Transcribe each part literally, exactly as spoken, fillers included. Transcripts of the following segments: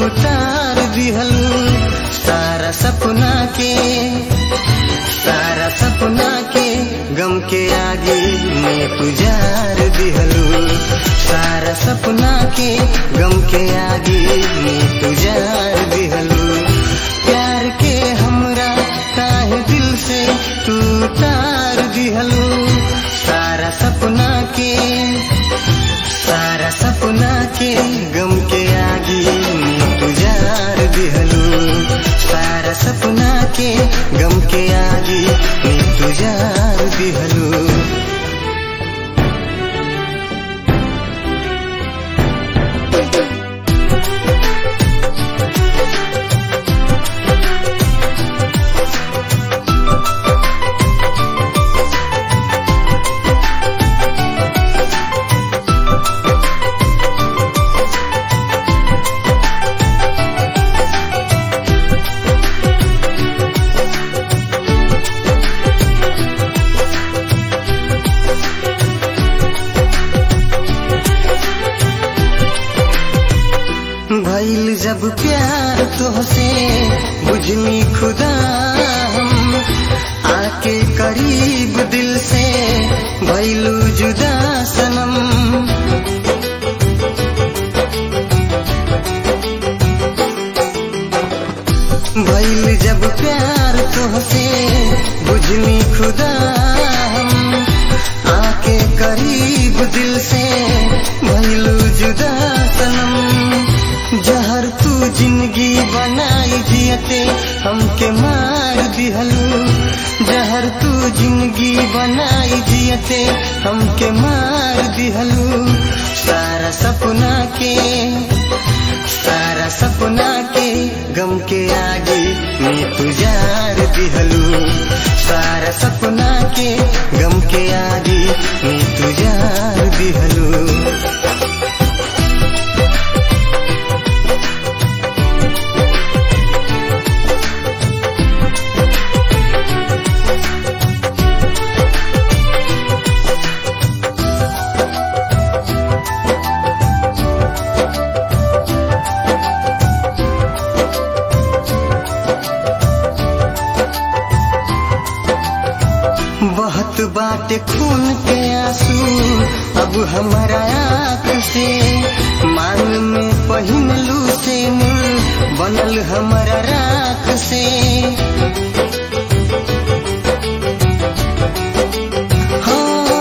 तार दिहलू सारा सपना के सारा सपना के गम के आगे में तुझार दिहलू सारा सपना के गम के आगे में तुझार दिहलू प्यार के हमरा काहे दिल से तू तार दिहलू सारा सपना के सारा सपना के गम के आगे में तुझार दिहलू सारा सपना के गम के आगे में तुझार दिहलू भइल जब प्यार तोहसे बुझनी खुदा हम आके करीब दिल से भइलू जुदा सनम भइल जब प्यार तोहसे बुझनी खुदा हम आके करीब दिल से भइलू जुदा सनम जहर तू जिंदगी बनाई जियते हमके मार दिहलू जहर तू जिंदगी बनाई जियते हमके मार दिहलू सारा सपना के सारा सपना के गम के आगे में तुझार दिहलू सारा सपना के गम के आगे में तुझार दिहलू बहुत बाटे खून के आंसू अब हमारा आँख से मांग में पहिनलू से नूर बनल हमारा राख से हो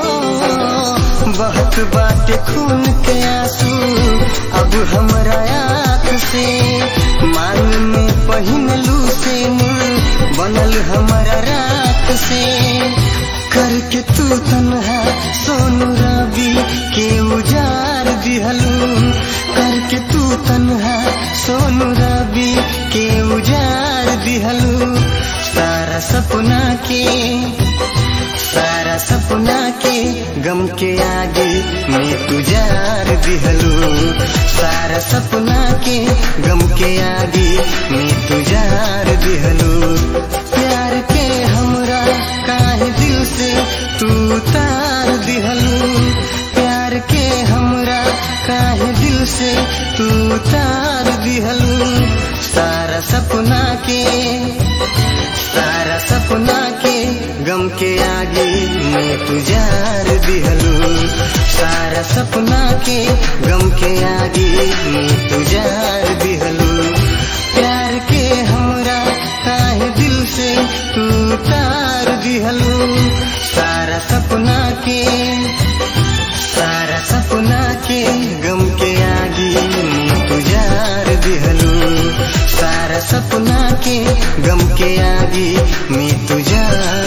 बहुत बाटे खून के आंसू अब हमारा आँख से मांग में पहिनलू से नूर बनल हमारा राख से करके तू तन्हा सोनू रवि के उजार दिहलू करके तू तन्हा सोनू रवि के उजार दिहलू सारा सपना के सारा सपना के गम के आगे में तुझार दिहलू सारा सपना के गम के आगे में तुझार दिहलू प्यार के हमरा काहे दिल से तू तार दिहलू प्यार के हमरा काहे दिल से तू तार दिहलू सारा सपना के सारा सपना के गम के आगे में तुझार दिहलू सारा सपना के गम के आगे में तुझार दिहलू प्यार के हमरा काहे दिल से तू तार दिहलू सारा सपना के सारा सपना के गम के आगे में तुझार दिहलू सारा सपना के गम के आगे में तुझार